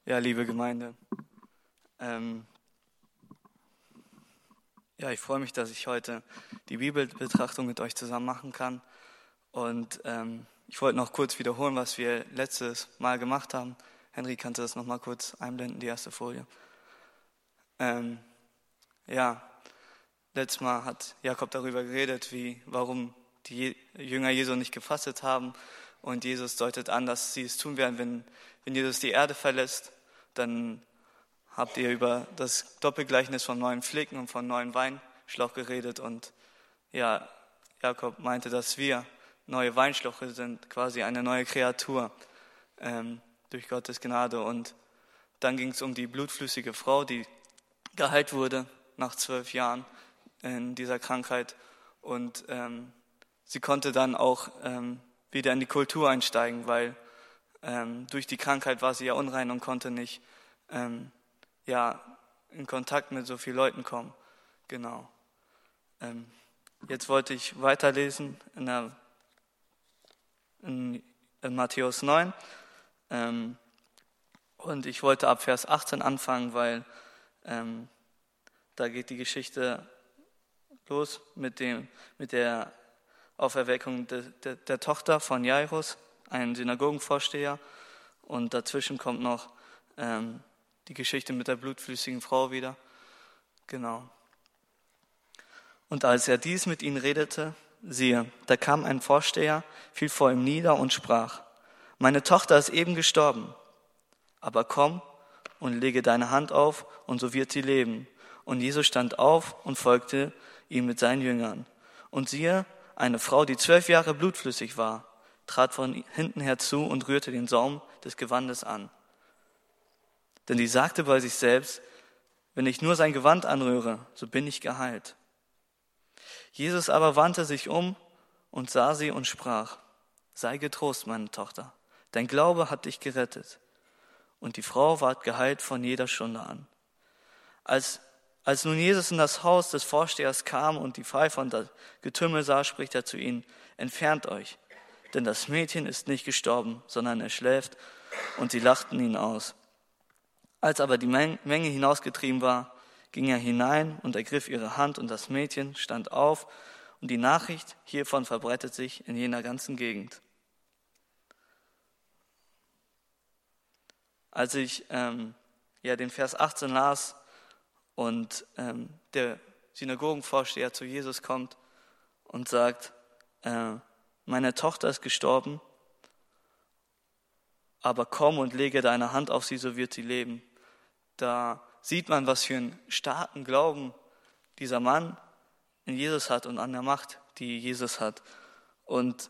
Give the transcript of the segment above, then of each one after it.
Ja, liebe Gemeinde, ich freue mich, dass ich heute die Bibelbetrachtung mit euch zusammen machen kann. Und ich wollte noch kurz wiederholen, was wir letztes Mal gemacht haben. Henry, kannst du das noch mal kurz einblenden, die erste Folie? Letztes Mal hat Jakob darüber geredet, warum die Jünger Jesu nicht gefastet haben. Und Jesus deutet an, dass sie es tun werden, wenn Jesus die Erde verlässt. Dann habt ihr über das Doppelgleichnis von neuen Flicken und von neuen Weinschlauch geredet. Und ja, Jakob meinte, dass wir neue Weinschläuche sind, quasi eine neue Kreatur durch Gottes Gnade. Und dann ging es um die blutflüssige Frau, die geheilt wurde nach 12 Jahren in dieser Krankheit. Und sie konnte dann auch wieder in die Kultur einsteigen, weil durch die Krankheit war sie ja unrein und konnte nicht in Kontakt mit so vielen Leuten kommen. Genau. Jetzt wollte ich weiterlesen in Matthäus 9. Und ich wollte ab Vers 18 anfangen, weil da geht die Geschichte los mit der Auferweckung der Tochter von Jairus, einem Synagogenvorsteher. Und dazwischen kommt noch die Geschichte mit der blutflüssigen Frau wieder. Genau. Und als er dies mit ihnen redete, siehe, da kam ein Vorsteher, fiel vor ihm nieder und sprach: Meine Tochter ist eben gestorben, aber komm und lege deine Hand auf, und so wird sie leben. Und Jesus stand auf und folgte ihm mit seinen Jüngern. Und siehe, eine Frau, die 12 Jahre blutflüssig war, trat von hinten herzu und rührte den Saum des Gewandes an. Denn die sagte bei sich selbst: Wenn ich nur sein Gewand anrühre, so bin ich geheilt. Jesus aber wandte sich um und sah sie und sprach: Sei getrost, meine Tochter, dein Glaube hat dich gerettet. Und die Frau ward geheilt von jeder Stunde an. Als nun Jesus in das Haus des Vorstehers kam und die Pfeifer und das Getümmel sah, spricht er zu ihnen: Entfernt euch, denn das Mädchen ist nicht gestorben, sondern er schläft. Und sie lachten ihn aus. Als aber die Menge hinausgetrieben war, ging er hinein und ergriff ihre Hand, und das Mädchen stand auf, und die Nachricht hiervon verbreitet sich in jener ganzen Gegend. Als ich den Vers 18 las und der Synagogenvorsteher zu Jesus kommt und sagt: Meine Tochter ist gestorben, aber komm und lege deine Hand auf sie, so wird sie leben. Da sieht man, was für einen starken Glauben dieser Mann in Jesus hat und an der Macht, die Jesus hat. Und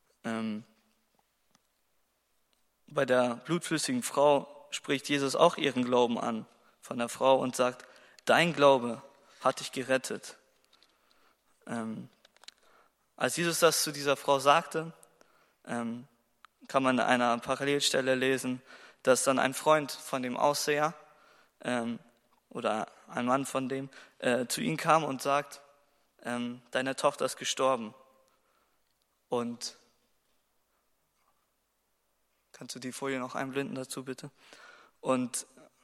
bei der blutflüssigen Frau spricht Jesus auch ihren Glauben an von der Frau und sagt: Dein Glaube hat dich gerettet. Als Jesus das zu dieser Frau sagte, kann man in einer Parallelstelle lesen, dass dann ein Freund von dem Ausseher oder ein Mann von dem zu ihm kam und sagt: Deine Tochter ist gestorben. Und kannst du die Folie noch einblenden dazu, bitte? Und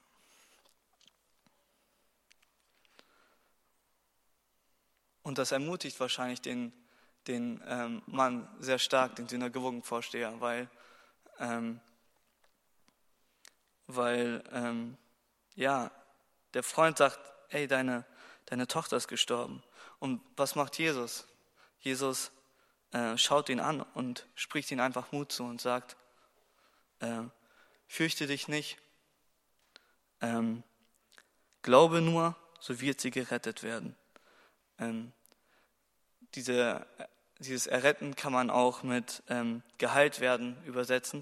das ermutigt wahrscheinlich den Mann sehr stark, den Synagogenvorsteher, weil der Freund sagt: Ey, deine Tochter ist gestorben. Und was macht Jesus? Jesus schaut ihn an und spricht ihm einfach Mut zu und sagt: Fürchte dich nicht, glaube nur, so wird sie gerettet werden. Dieses Erretten kann man auch mit geheilt werden übersetzen,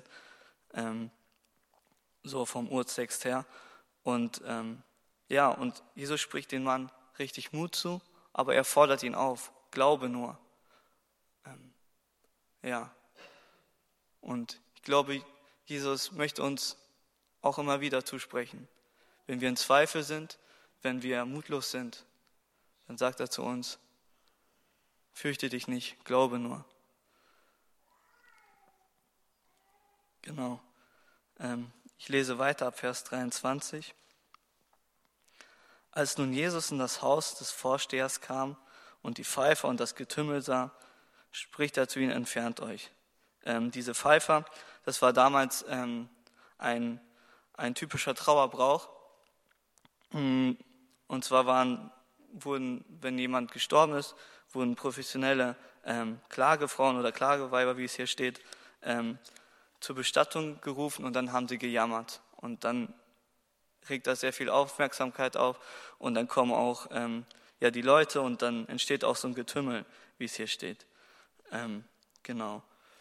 so vom Urtext her. Und Jesus spricht dem Mann richtig Mut zu, aber er fordert ihn auf: Glaube nur. Und ich glaube, Jesus möchte uns auch immer wieder zusprechen. Wenn wir in Zweifel sind, wenn wir mutlos sind, dann sagt er zu uns: Fürchte dich nicht, glaube nur. Genau. Ich lese weiter ab Vers 23. Als nun Jesus in das Haus des Vorstehers kam und die Pfeifer und das Getümmel sah, spricht er zu ihnen: Entfernt euch. Diese Pfeifer, das war damals ein typischer Trauerbrauch. Und zwar wurden, wenn jemand gestorben ist, wurden professionelle Klagefrauen oder Klageweiber, wie es hier steht, zur Bestattung gerufen, und dann haben sie gejammert. Und dann regt das sehr viel Aufmerksamkeit auf, und dann kommen auch die Leute, und dann entsteht auch so ein Getümmel, wie es hier steht. Genau.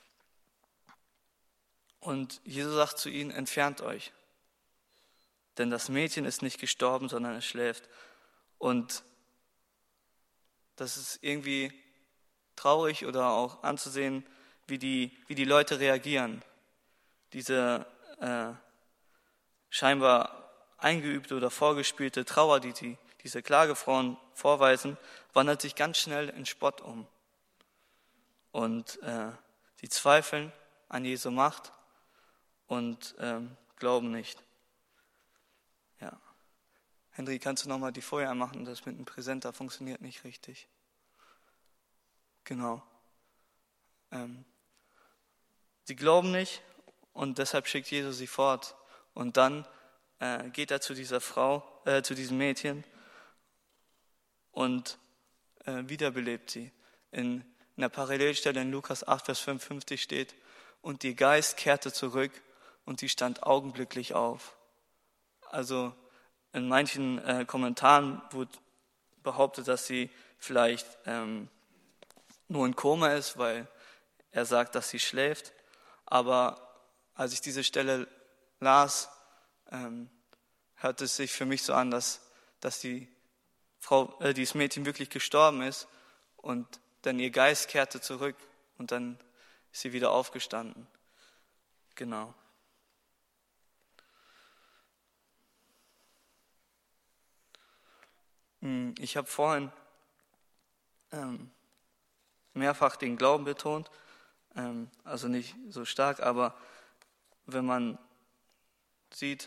Und Jesus sagt zu ihnen: Entfernt euch. Denn das Mädchen ist nicht gestorben, sondern es schläft. Und das ist irgendwie traurig oder auch anzusehen, wie die Leute reagieren. Diese scheinbar eingeübte oder vorgespielte Trauer, die diese Klagefrauen vorweisen, wandelt sich ganz schnell in Spott um. Und sie zweifeln an Jesu Macht und glauben nicht. Ja. Henry, kannst du nochmal die Folie anmachen? Das mit dem Präsenter funktioniert nicht richtig. Genau. Sie glauben nicht, und deshalb schickt Jesus sie fort. Und dann geht er zu dieser Frau, zu diesem Mädchen, und wiederbelebt sie. In der Parallelstelle in Lukas 8, Vers 55 steht: Und ihr Geist kehrte zurück, und sie stand augenblicklich auf. Also in manchen Kommentaren wurde behauptet, dass sie vielleicht nur in Koma ist, weil er sagt, dass sie schläft. Aber als ich diese Stelle las, hörte es sich für mich so an, dass dieses Mädchen wirklich gestorben ist, und dann ihr Geist kehrte zurück, und dann ist sie wieder aufgestanden. Genau. Ich habe vorhin mehrfach den Glauben betont, also nicht so stark, aber wenn man sieht,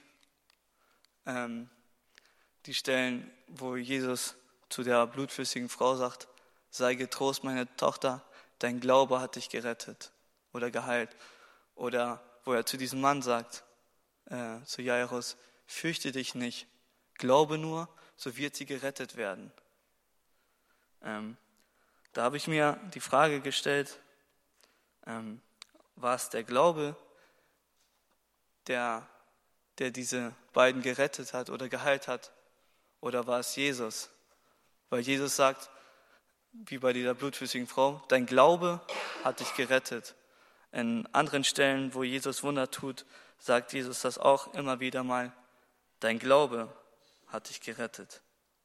die Stellen, wo Jesus zu der blutflüssigen Frau sagt: Sei getrost, meine Tochter, dein Glaube hat dich gerettet oder geheilt. Oder wo er zu diesem Mann sagt, zu Jairus: Fürchte dich nicht, glaube nur, so wird sie gerettet werden. Da habe ich mir die Frage gestellt, war es der Glaube, der diese beiden gerettet hat oder geheilt hat, oder war es Jesus? Weil Jesus sagt, wie bei dieser blutflüssigen Frau: Dein Glaube hat dich gerettet. In anderen Stellen, wo Jesus Wunder tut, sagt Jesus das auch immer wieder mal: Dein Glaube hat dich gerettet.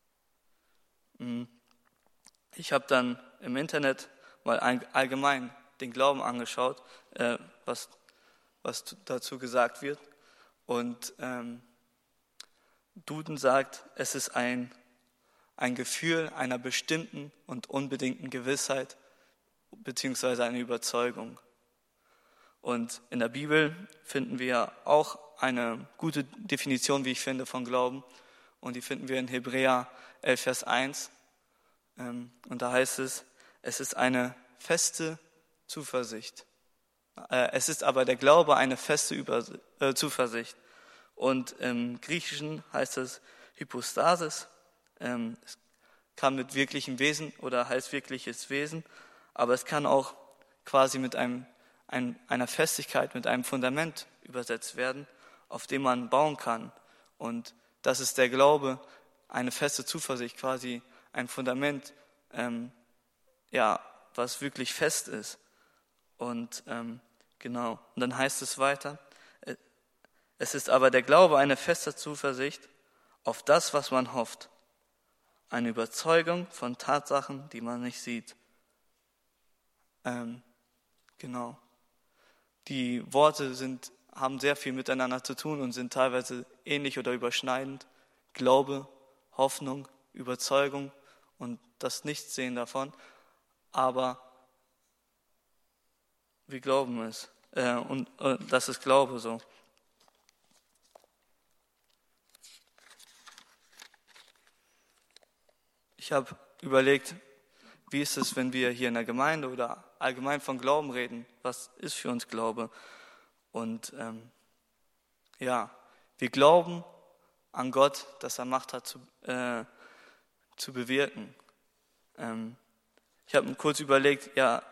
Ich habe dann im Internet mal allgemein den Glauben angeschaut, was dazu gesagt wird. Und Duden sagt, es ist ein Gefühl einer bestimmten und unbedingten Gewissheit beziehungsweise eine Überzeugung. Und in der Bibel finden wir auch eine gute Definition, wie ich finde, von Glauben. Und die finden wir in Hebräer 11, Vers 1. Und da heißt es: Es ist eine feste Zuversicht. Es ist aber der Glaube eine feste Zuversicht. Und im Griechischen heißt es Hypostasis. Es kann mit wirklichem Wesen oder heißt wirkliches Wesen, aber es kann auch quasi mit einer Festigkeit, mit einem Fundament übersetzt werden, auf dem man bauen kann. Und das ist der Glaube, eine feste Zuversicht, quasi ein Fundament, was wirklich fest ist. Und genau. Und dann heißt es weiter: Es ist aber der Glaube eine feste Zuversicht auf das, was man hofft. Eine Überzeugung von Tatsachen, die man nicht sieht. Genau. Die Worte haben sehr viel miteinander zu tun und sind teilweise ähnlich oder überschneidend. Glaube, Hoffnung, Überzeugung und das Nichtsehen davon. Aber wir glauben es. Und das ist Glaube so. Ich habe überlegt, wie ist es, wenn wir hier in der Gemeinde oder allgemein von Glauben reden? Was ist für uns Glaube? Und wir glauben an Gott, dass er Macht hat zu bewirken. Ich habe mir kurz überlegt,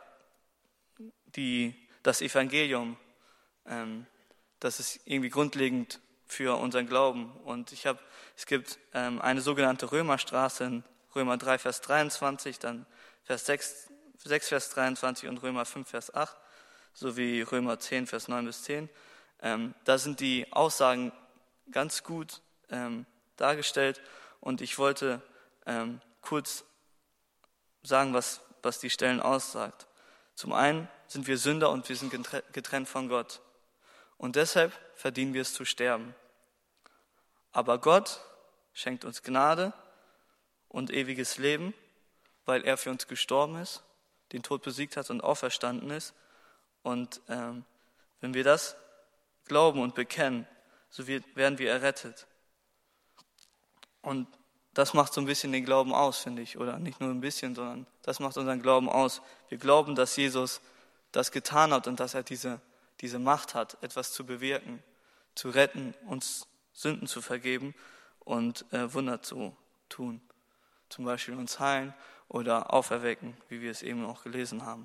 das Evangelium, das ist irgendwie grundlegend für unseren Glauben. Und es gibt eine sogenannte Römerstraße in Römer 3, Vers 23, dann Vers 6, Vers 23 und Römer 5, Vers 8, sowie Römer 10, Vers 9 bis 10. Da sind die Aussagen ganz gut dargestellt und ich wollte kurz sagen, was die Stellen aussagt. Zum einen sind wir Sünder und wir sind getrennt von Gott. Und deshalb verdienen wir es zu sterben. Aber Gott schenkt uns Gnade und ewiges Leben, weil er für uns gestorben ist, den Tod besiegt hat und auferstanden ist. Und wenn wir das glauben und bekennen, so werden wir errettet. Und das macht so ein bisschen den Glauben aus, finde ich. Oder nicht nur ein bisschen, sondern das macht unseren Glauben aus. Wir glauben, dass Jesus das getan hat und dass er diese Macht hat, etwas zu bewirken, zu retten, uns Sünden zu vergeben und Wunder zu tun. Zum Beispiel uns heilen oder auferwecken, wie wir es eben auch gelesen haben.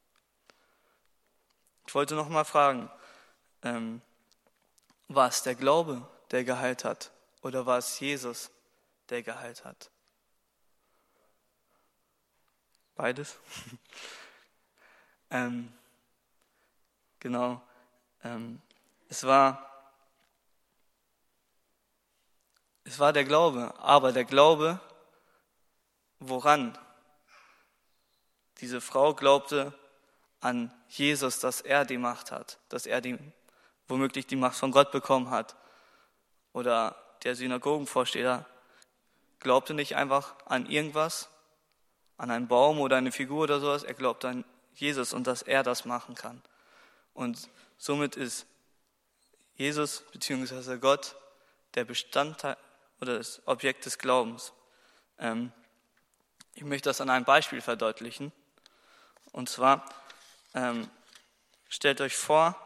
Ich wollte noch mal fragen, war es der Glaube, der geheilt hat, oder war es Jesus, der geheilt hat? Beides? Genau. Es war der Glaube, aber der Glaube, woran? Diese Frau glaubte an Jesus, dass er die Macht hat, dass er womöglich die Macht von Gott bekommen hat. Oder der Synagogenvorsteher glaubte nicht einfach an irgendwas, an einen Baum oder eine Figur oder sowas, er glaubte an Jesus und dass er das machen kann. Und somit ist Jesus bzw. Gott der Bestandteil oder das Objekt des Glaubens. Ich möchte das an einem Beispiel verdeutlichen. Und zwar, stellt euch vor,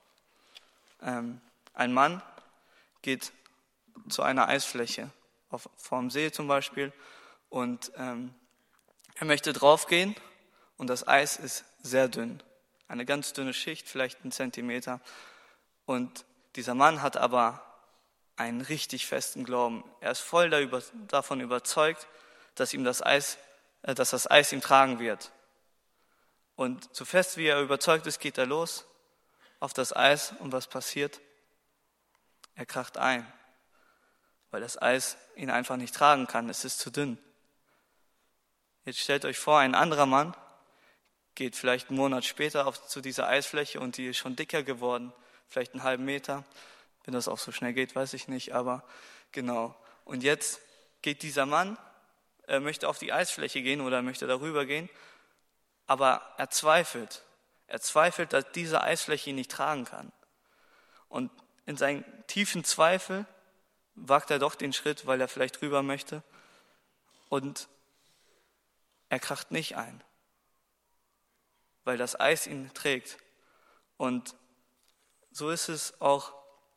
ein Mann geht zu einer Eisfläche, vor dem See zum Beispiel, und er möchte draufgehen und das Eis ist sehr dünn. Eine ganz dünne Schicht, vielleicht 1 Zentimeter. Und dieser Mann hat aber einen richtig festen Glauben. Er ist voll davon überzeugt, dass das Eis ihm tragen wird. Und so fest wie er überzeugt ist, geht er los auf das Eis und was passiert? Er kracht ein, weil das Eis ihn einfach nicht tragen kann, es ist zu dünn. Jetzt stellt euch vor, ein anderer Mann geht vielleicht einen Monat später zu dieser Eisfläche und die ist schon dicker geworden, vielleicht einen halben Meter. Wenn das auch so schnell geht, weiß ich nicht, aber genau. Und jetzt geht dieser Mann, möchte auf die Eisfläche gehen oder möchte darüber gehen, aber er zweifelt. Er zweifelt, dass diese Eisfläche ihn nicht tragen kann. Und in seinem tiefen Zweifel wagt er doch den Schritt, weil er vielleicht rüber möchte. Und er kracht nicht ein, weil das Eis ihn trägt. Und so ist es auch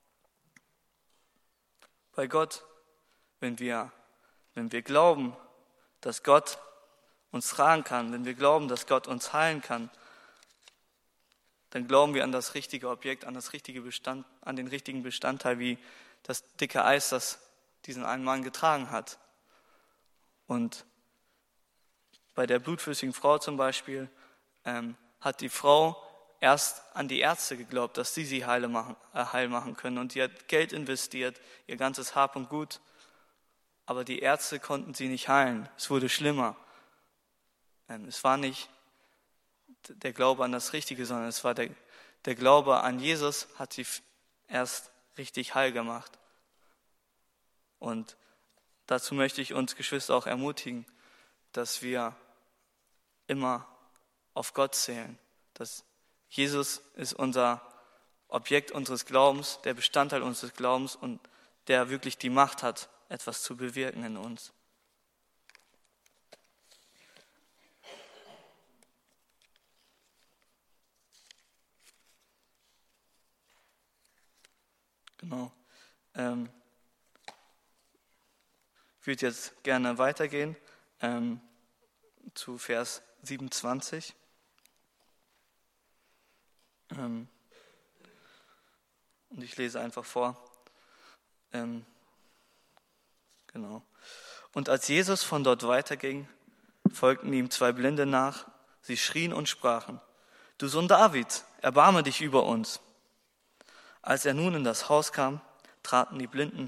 bei Gott, wenn wir glauben, dass Gott uns tragen kann, wenn wir glauben, dass Gott uns heilen kann, dann glauben wir an das richtige Objekt, an den richtigen Bestandteil, wie das dicke Eis, das diesen einen Mann getragen hat. Und bei der blutflüssigen Frau zum Beispiel hat die Frau erst an die Ärzte geglaubt, dass sie heil machen können. Und die hat Geld investiert, ihr ganzes Hab und Gut. Aber die Ärzte konnten sie nicht heilen. Es wurde schlimmer. Es war nicht der Glaube an das Richtige, sondern es war der Glaube an Jesus, hat sie erst richtig heil gemacht. Und dazu möchte ich uns Geschwister auch ermutigen, dass wir immer auf Gott zählen. Dass Jesus ist unser Objekt unseres Glaubens, der Bestandteil unseres Glaubens und der wirklich die Macht hat, etwas zu bewirken in uns. Genau. Ich würde jetzt gerne weitergehen zu Vers 27. Und ich lese einfach vor. Genau. Und als Jesus von dort weiterging, folgten ihm 2 Blinde nach. Sie schrien und sprachen: Du Sohn Davids, erbarme dich über uns. Als er nun in das Haus kam, traten die Blinden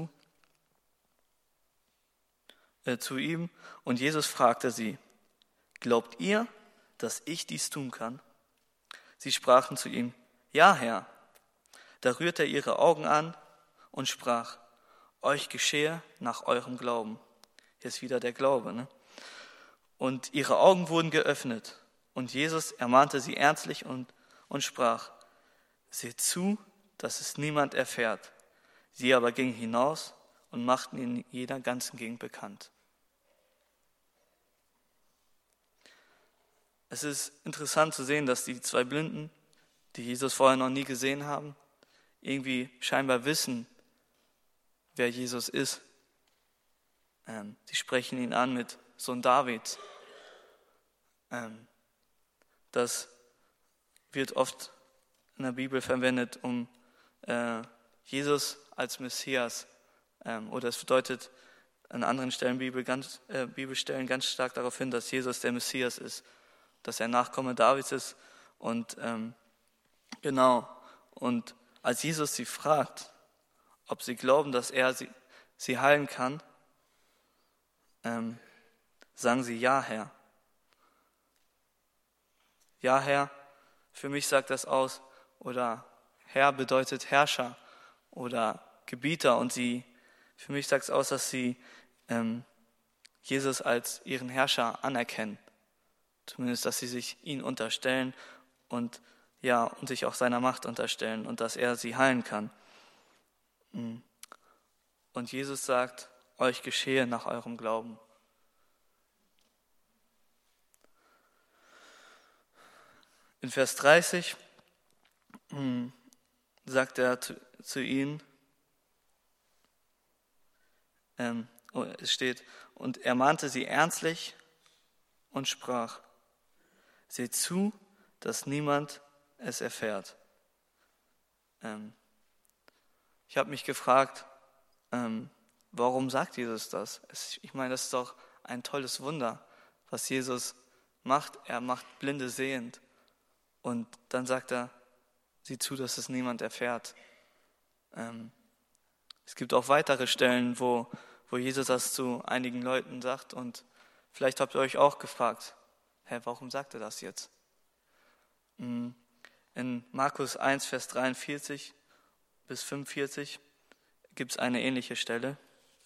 zu ihm, und Jesus fragte sie: Glaubt ihr, dass ich dies tun kann? Sie sprachen zu ihm: Ja, Herr. Da rührte er ihre Augen an und sprach: Euch geschehe nach eurem Glauben. Hier ist wieder der Glaube, ne? Und ihre Augen wurden geöffnet. Und Jesus ermahnte sie ernstlich und sprach: Seht zu, dass es niemand erfährt. Sie aber gingen hinaus und machten ihn in jeder ganzen Gegend bekannt. Es ist interessant zu sehen, dass die 2 Blinden, die Jesus vorher noch nie gesehen haben, irgendwie scheinbar wissen, wer Jesus ist. Sie sprechen ihn an mit Sohn Davids. Das wird oft in der Bibel verwendet, um Jesus als Messias, oder es bedeutet an anderen Stellen Bibelstellen ganz stark darauf hin, dass Jesus der Messias ist, dass er Nachkomme Davids ist. Und genau, und als Jesus sie fragt, ob sie glauben, dass er sie heilen kann, sagen sie: Ja, Herr. Ja, Herr, für mich sagt das aus, oder Herr bedeutet Herrscher oder Gebieter, und für mich sagt es aus, dass sie Jesus als ihren Herrscher anerkennen. Zumindest, dass sie sich ihn unterstellen und sich auch seiner Macht unterstellen und dass er sie heilen kann. Und Jesus sagt: Euch geschehe nach eurem Glauben. In Vers 30 sagt er zu ihnen, es steht: Und er mahnte sie ernstlich und sprach: Seht zu, dass niemand es erfährt. Ich habe mich gefragt, warum sagt Jesus das? Ich meine, das ist doch ein tolles Wunder, was Jesus macht. Er macht Blinde sehend. Und dann sagt er: Sieh zu, dass es niemand erfährt. Es gibt auch weitere Stellen, wo Jesus das zu einigen Leuten sagt. Und vielleicht habt ihr euch auch gefragt: Warum sagt er das jetzt? In Markus 1, Vers 43 bis 45 gibt es eine ähnliche Stelle.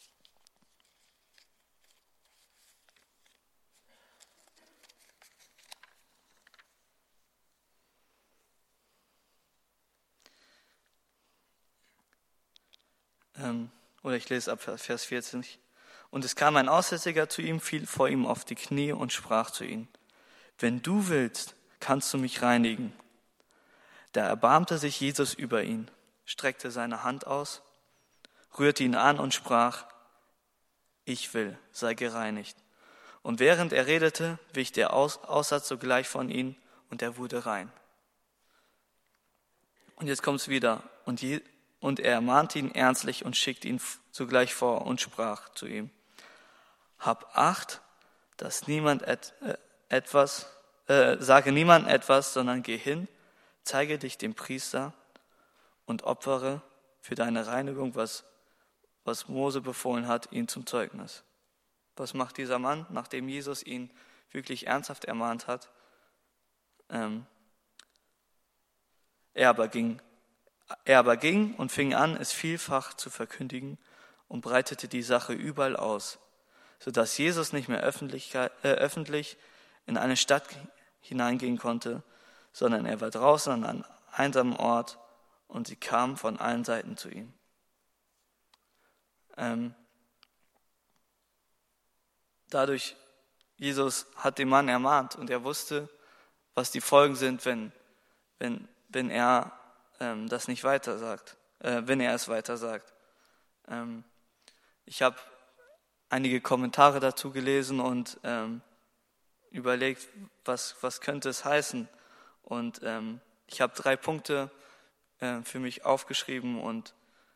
Oder ich lese ab Vers 40. Und es kam ein Aussätziger zu ihm, fiel vor ihm auf die Knie und sprach zu ihm: Wenn du willst, kannst du mich reinigen. Da erbarmte sich Jesus über ihn, streckte seine Hand aus, rührte ihn an und sprach: Ich will, sei gereinigt. Und während er redete, wich der Aussatz sogleich von ihm und er wurde rein. Und jetzt kommt es wieder. Und er ermahnte ihn ernstlich und schickte ihn sogleich vor und sprach zu ihm: Hab Acht, dass sage niemand etwas, sondern geh hin, zeige dich dem Priester und opfere für deine Reinigung, was Mose befohlen hat, ihn zum Zeugnis. Was macht dieser Mann, nachdem Jesus ihn wirklich ernsthaft ermahnt hat? Er aber ging und fing an, es vielfach zu verkündigen und breitete die Sache überall aus, sodass Jesus nicht mehr öffentlich in eine Stadt hineingehen konnte, sondern er war draußen an einem einsamen Ort und sie kamen von allen Seiten zu ihm. Dadurch, Jesus hat den Mann ermahnt und er wusste, was die Folgen sind, wenn er das nicht weiter sagt. wenn er es weiter sagt. Ich habe einige Kommentare dazu gelesen und überlegt, was könnte es heißen. Und ich habe 3 Punkte für mich aufgeschrieben und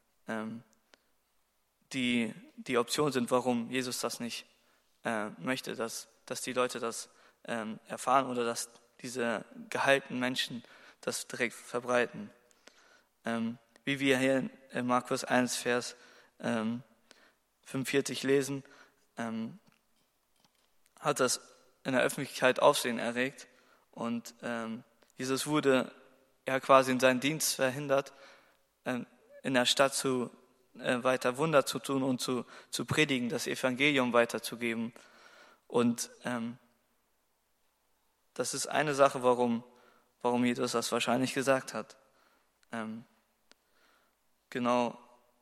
die Option sind, warum Jesus das nicht möchte, dass die Leute das erfahren oder dass diese gehaltenen Menschen das direkt verbreiten. Wie wir hier in Markus 1, Vers 45 lesen, hat das in der Öffentlichkeit Aufsehen erregt und Jesus wurde ja quasi in seinen Dienst verhindert, in der Stadt weiter Wunder zu tun und zu predigen, das Evangelium weiterzugeben. Und das ist eine Sache, warum Jesus das wahrscheinlich gesagt hat. Genau.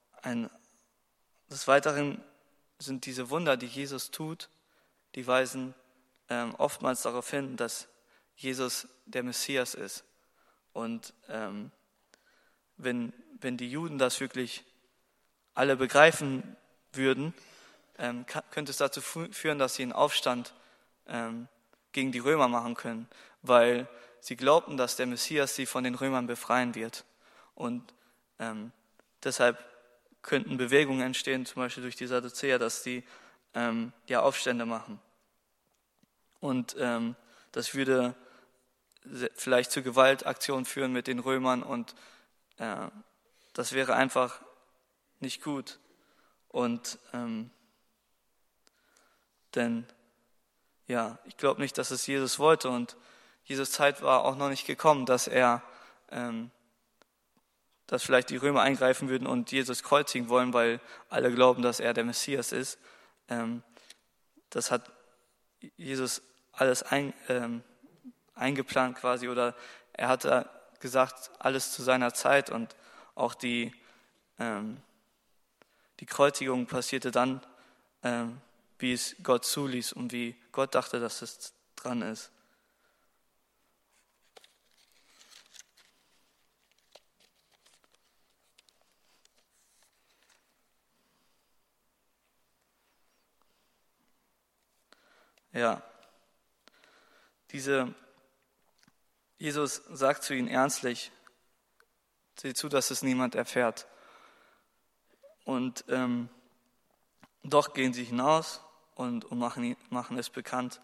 Des Weiteren sind diese Wunder, die Jesus tut, die weisen oftmals darauf hin, dass Jesus der Messias ist. Und wenn die Juden das wirklich alle begreifen würden, könnte es dazu führen, dass sie einen Aufstand gegen die Römer machen können, weil sie glaubten, dass der Messias sie von den Römern befreien wird. Und deshalb könnten Bewegungen entstehen, zum Beispiel durch die Sadduzäer, dass die Aufstände machen. Und das würde vielleicht zu Gewaltaktionen führen mit den Römern und das wäre einfach nicht gut. Und denn ich glaube nicht, dass es Jesus wollte und Jesus' Zeit war auch noch nicht gekommen, dass vielleicht die Römer eingreifen würden und Jesus kreuzigen wollen, weil alle glauben, dass er der Messias ist. Das hat Jesus alles eingeplant quasi, oder er hatte gesagt, alles zu seiner Zeit, und auch die Kreuzigung passierte dann, wie es Gott zuließ und wie Gott dachte, dass es dran ist. Ja, Jesus sagt zu ihnen ernstlich, sieh zu, dass es niemand erfährt. Und doch gehen sie hinaus und machen es bekannt.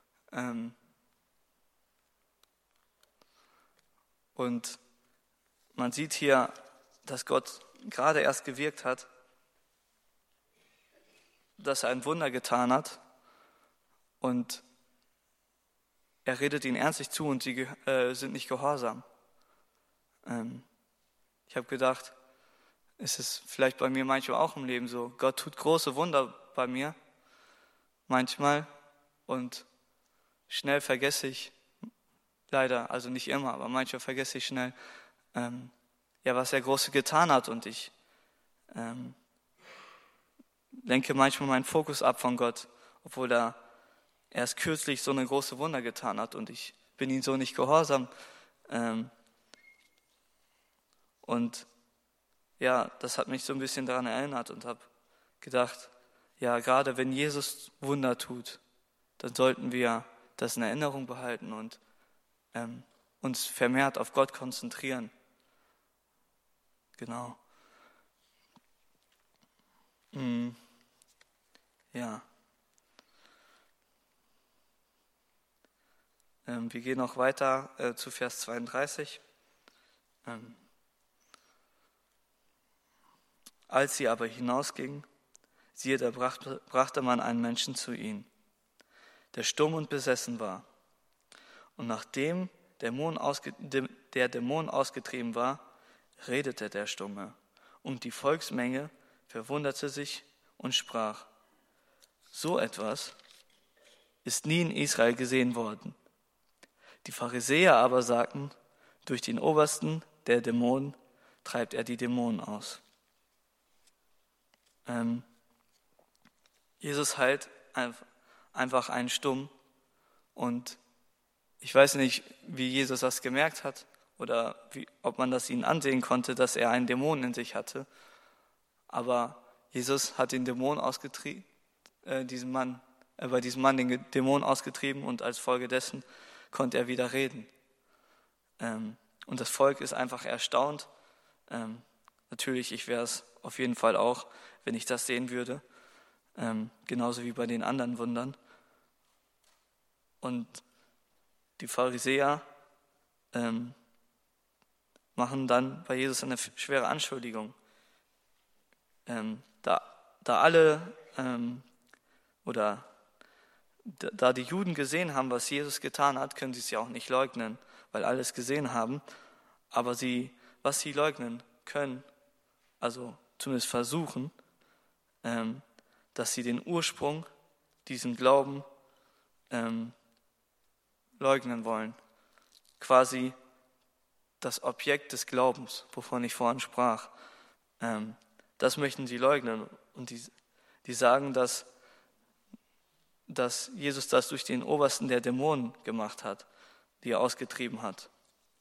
Und man sieht hier, dass Gott gerade erst gewirkt hat, dass er ein Wunder getan hat. Und er redet ihnen ernstlich zu und sie sind nicht gehorsam. Ich habe gedacht, ist es vielleicht bei mir manchmal auch im Leben so. Gott tut große Wunder bei mir, manchmal, und schnell vergesse ich, leider, also nicht immer, aber manchmal vergesse ich schnell, was er Große getan hat, und ich lenke manchmal meinen Fokus ab von Gott, obwohl er erst kürzlich so eine große Wunder getan hat und ich bin ihm so nicht gehorsam. Und das hat mich so ein bisschen daran erinnert und habe gedacht, gerade wenn Jesus Wunder tut, dann sollten wir das in Erinnerung behalten und uns vermehrt auf Gott konzentrieren. Genau. Wir gehen noch weiter zu Vers 32. Als sie aber hinausgingen, siehe, da brachte man einen Menschen zu ihnen, der stumm und besessen war. Und nachdem der Dämon ausgetrieben war, redete der Stumme. Und die Volksmenge verwunderte sich und sprach, so etwas ist nie in Israel gesehen worden. Die Pharisäer aber sagten, durch den Obersten der Dämonen treibt er die Dämonen aus. Jesus heilt einfach einen Stumm, und ich weiß nicht, wie Jesus das gemerkt hat oder ob man das ihnen ansehen konnte, dass er einen Dämon in sich hatte. Aber Jesus hat den Dämon ausgetrieben, bei diesem Mann den Dämon ausgetrieben und als Folge dessen konnte er wieder reden. Und das Volk ist einfach erstaunt. Natürlich, ich wäre es auf jeden Fall auch, wenn ich das sehen würde. Genauso wie bei den anderen Wundern. Und die Pharisäer machen dann bei Jesus eine schwere Anschuldigung. Da die Juden gesehen haben, was Jesus getan hat, können sie es ja auch nicht leugnen, weil alle es gesehen haben. Aber was sie leugnen können, also zumindest versuchen, dass sie den Ursprung, diesen Glauben leugnen wollen. Quasi das Objekt des Glaubens, wovon ich vorhin sprach. Das möchten sie leugnen. Und die sagen, dass Jesus das durch den Obersten der Dämonen gemacht hat, die er ausgetrieben hat.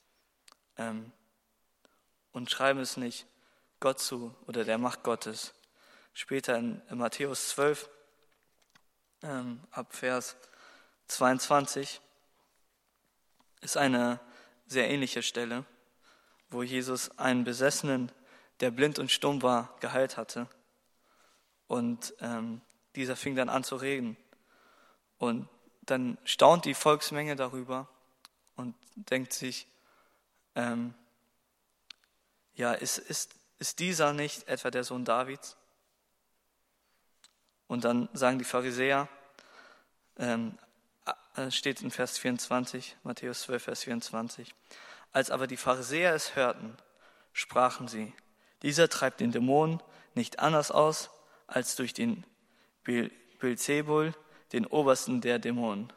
Und schreiben es nicht Gott zu oder der Macht Gottes. Später in Matthäus 12, ab Vers 22, ist eine sehr ähnliche Stelle, wo Jesus einen Besessenen, der blind und stumm war, geheilt hatte. Und dieser fing dann an zu reden. Und dann staunt die Volksmenge darüber und denkt sich, ist dieser nicht etwa der Sohn Davids? Und dann sagen die Pharisäer, steht in Vers 24, Matthäus 12, Vers 24, als aber die Pharisäer es hörten, sprachen sie, dieser treibt den Dämon nicht anders aus, als durch den Beelzebul, den Obersten der Dämonen.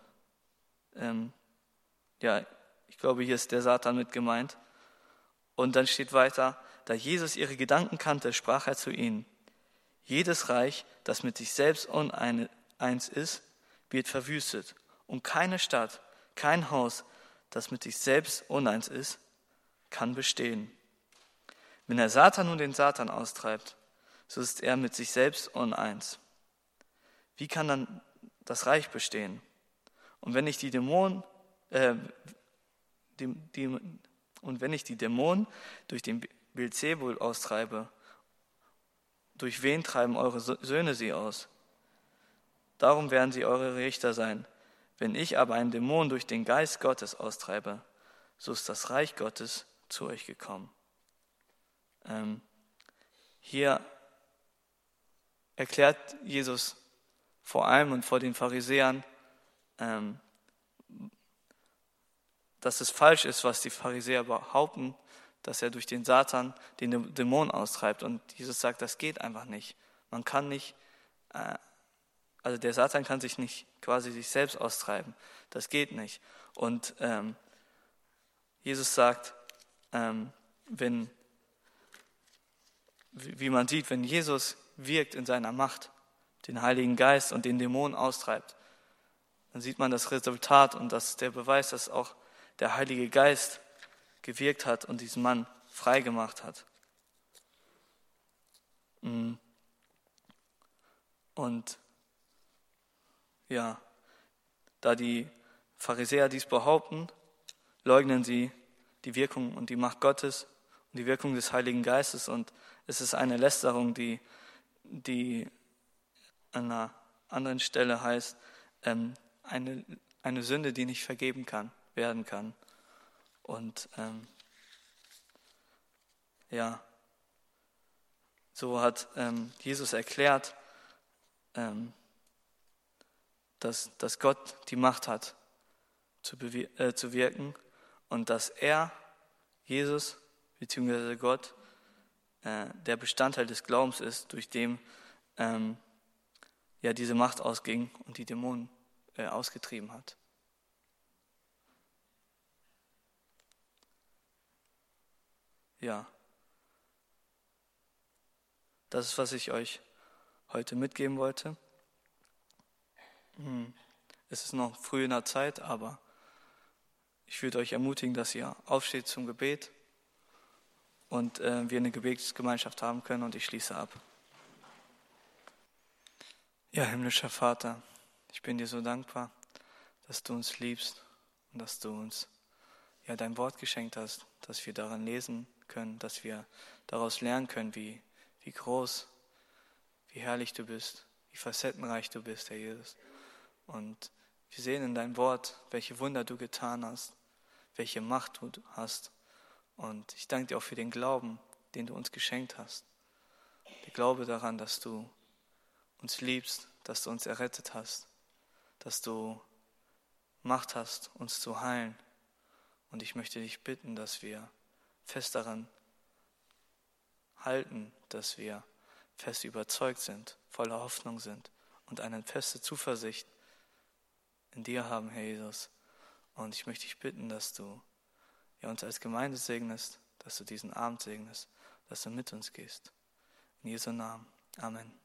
Ich glaube, hier ist der Satan mit gemeint. Und dann steht weiter, da Jesus ihre Gedanken kannte, sprach er zu ihnen, jedes Reich, das mit sich selbst uneins ist, wird verwüstet. Und keine Stadt, kein Haus, das mit sich selbst uneins ist, kann bestehen. Wenn der Satan nun den Satan austreibt, so ist er mit sich selbst uneins. Wie kann dann das Reich bestehen? Und wenn ich die Dämonen durch den Beelzebul austreibe, durch wen treiben eure Söhne sie aus? Darum werden sie eure Richter sein. Wenn ich aber einen Dämon durch den Geist Gottes austreibe, so ist das Reich Gottes zu euch gekommen. Hier erklärt Jesus vor allem und vor den Pharisäern, dass es falsch ist, was die Pharisäer behaupten, dass er durch den Satan den Dämon austreibt. Und Jesus sagt, das geht einfach nicht. Man kann nicht, also der Satan kann sich nicht quasi sich selbst austreiben. Das geht nicht. Und Jesus sagt, wie man sieht, wenn Jesus wirkt in seiner Macht, den Heiligen Geist und den Dämon austreibt, dann sieht man das Resultat und das ist der Beweis, dass auch der Heilige Geist gewirkt hat und diesen Mann frei gemacht hat. Und ja, da die Pharisäer dies behaupten, leugnen sie die Wirkung und die Macht Gottes und die Wirkung des Heiligen Geistes und es ist eine Lästerung, die an einer anderen Stelle heißt, eine Sünde, die nicht vergeben werden kann. Und so hat Jesus erklärt, dass Gott die Macht hat, zu wirken und dass er, Jesus bzw. Gott, der Bestandteil des Glaubens ist, durch den diese Macht ausging und die Dämonen ausgetrieben hat. Ja, das ist, was ich euch heute mitgeben wollte. Es ist noch früh in der Zeit, aber Ich würde euch ermutigen, dass ihr aufsteht zum Gebet und wir eine Gebetsgemeinschaft haben können, und ich schließe ab. Ja, himmlischer Vater, ich bin dir so dankbar, dass du uns liebst und dass du uns dein Wort geschenkt hast, dass wir daran lesen können, dass wir daraus lernen können, wie groß, wie herrlich du bist, wie facettenreich du bist, Herr Jesus. Und wir sehen in deinem Wort, welche Wunder du getan hast, welche Macht du hast. Und ich danke dir auch für den Glauben, den du uns geschenkt hast. Der Glaube daran, dass du uns liebst, dass du uns errettet hast, dass du Macht hast, uns zu heilen. Und ich möchte dich bitten, dass wir fest daran halten, dass wir fest überzeugt sind, voller Hoffnung sind und eine feste Zuversicht in dir haben, Herr Jesus. Und ich möchte dich bitten, dass du uns als Gemeinde segnest, dass du diesen Abend segnest, dass du mit uns gehst. In Jesu Namen. Amen.